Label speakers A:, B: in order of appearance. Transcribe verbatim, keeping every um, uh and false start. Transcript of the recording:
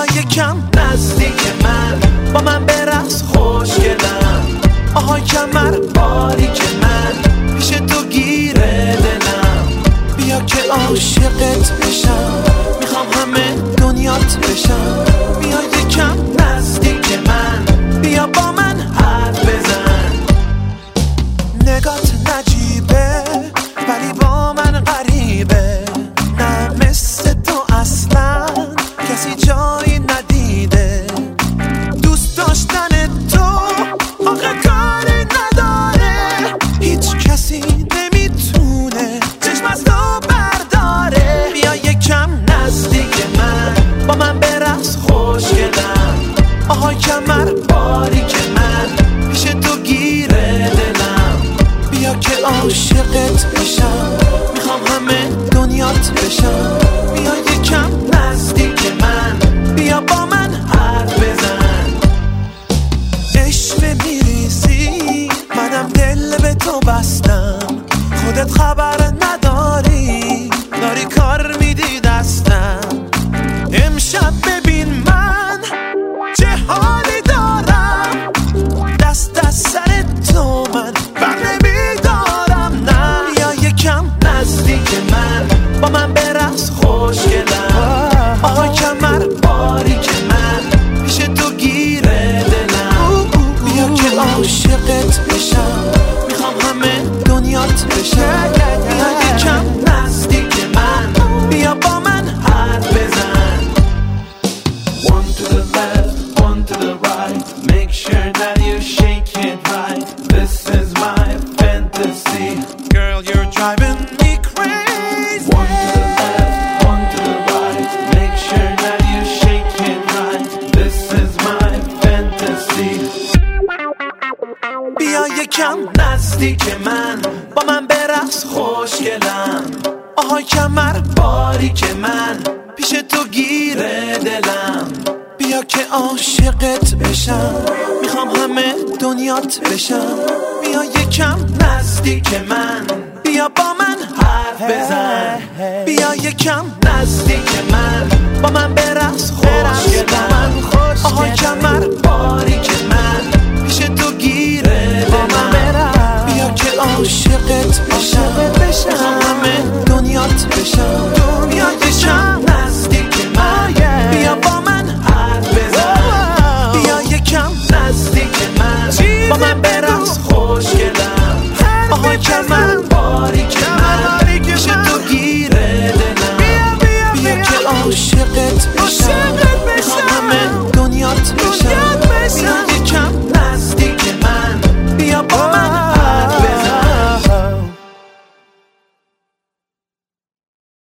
A: یکم نزدیک من، با من برقص خوشگلم. آهای کمر باریک من، پیش تو گیره دلم. بیا که عاشقت بشم، میخوام همه دنیات بشم. بیا یکم نزدیک من، بیا با من حرف بزن. نگات نجیبه ولی با من غریبه، نه مثل تو اصلا کسی جایی ندیده. دوست داشتن تو آخه کاری نداره، هیچ کسی نمیتونه چشم از تو برداره. بیا یکم نزدیک من، با من برقص خوشگلم. آهای کمر باریک من، پیش تو گیره دلم. بیا که عاشقت بشم، میخوام همه دنیات بشم. بیا یکم نزدیک من، بیا با من حرف بزن. عشق میریزی منم دل به تو بستم، خودت خبر نداری داری کار میدی دستم. امشب ببین من چه حالی دارم، دست از سر تو من بر نمیدارم. نه بیا یکم نزدیک من، با من برقص خوشگلم. آهای کمر باریک من، پیش تو گیره دلم. بیا که عاشقت بشم، میخوام همه دنیات بشم. بیا یکم نزدیک من، بیا با من حرف بزن.
B: One to the left, one to the right, make sure that you shake it right. This is my fantasy.
A: Girl, you're driving me crazy.
B: One to the left, one to the right, make sure that you shake it right. This is my fantasy.
A: بیا یکم نزدیک من، با من برقص خوشگلم. آهای کمر باریک من، پیش تو گیره دلم. بیا که عاشقت بشم، میخوام همه دنیات بشم. بیا یکم نزدیک من، بیا با من حرف بزن. بیا یکم نزدیک من، با من برقص خوشگلم. آهای کمر باریک من، پیش تو گیره دلم. بیا که عاشقت بشم، میخوام همه دنیات بشم. بیا یکم نزدیک من، بیا با من حرف بزن. بیا یکم نزدیک من، با من برقص خوشگلم. آهای کمر باریک من، پیش تو گیره دلم. بیا که عاشقت بشم، میخوام همه دنیات بشم.